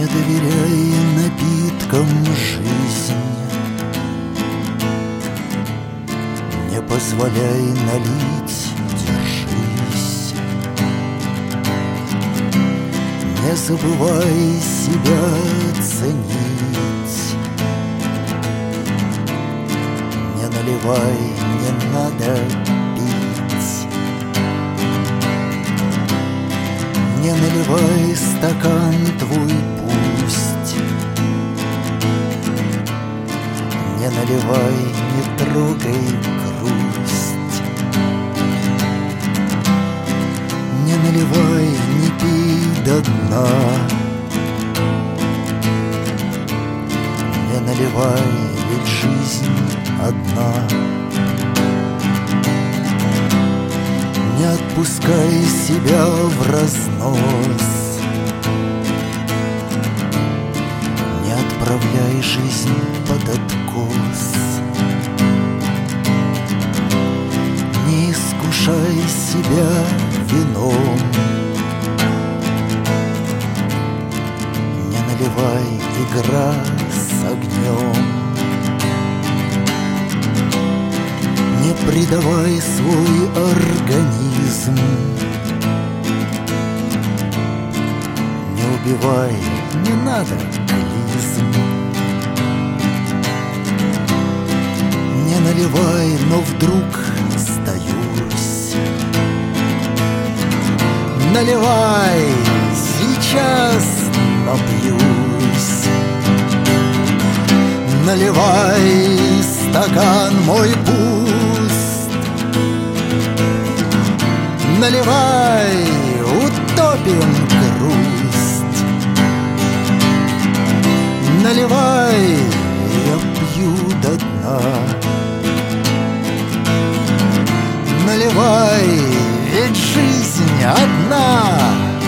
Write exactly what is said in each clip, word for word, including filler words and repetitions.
Не доверяй напиткам жизни, не позволяй налить, держись. Не забывай себя ценить, не наливай, не надо пить. Не наливай стакан твой пусть, не наливай, не трогай грусть. Не наливай, не пей до дна, не наливай, ведь жизнь одна. Не отпускай себя в разнос, не отправляй жизнь под откос. Не искушай себя вином, не наливай, игра с огнем. Не предавай свой организм, не убивай, не надо клизм. Не наливай, но вдруг сдаюсь. Наливай, сейчас напьюсь. Наливай, стакан мой пуст. Наливай, утопим грусть. Наливай, я пью до дна. Наливай, ведь жизнь одна.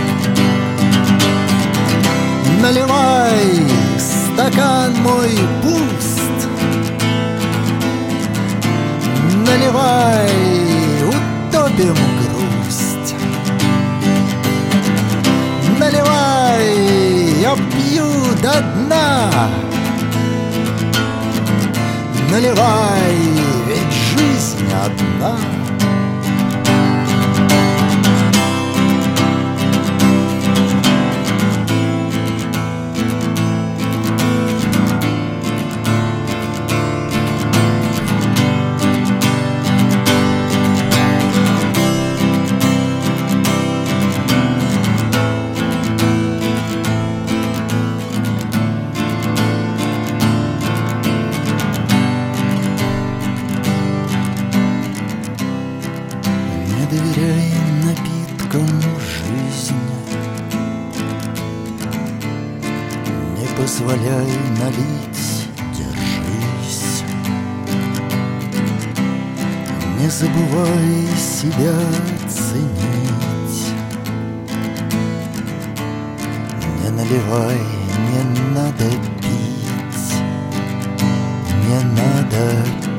Наливай, стакан мой пуст. Наливай, утопим грусть. Наливай, я пью до дна. Наливай, ведь жизнь одна. Не доверяй напиткам жизни, не позволяй налить, держись. Не забывай себя ценить, не наливай, не надо пить, не надо пить.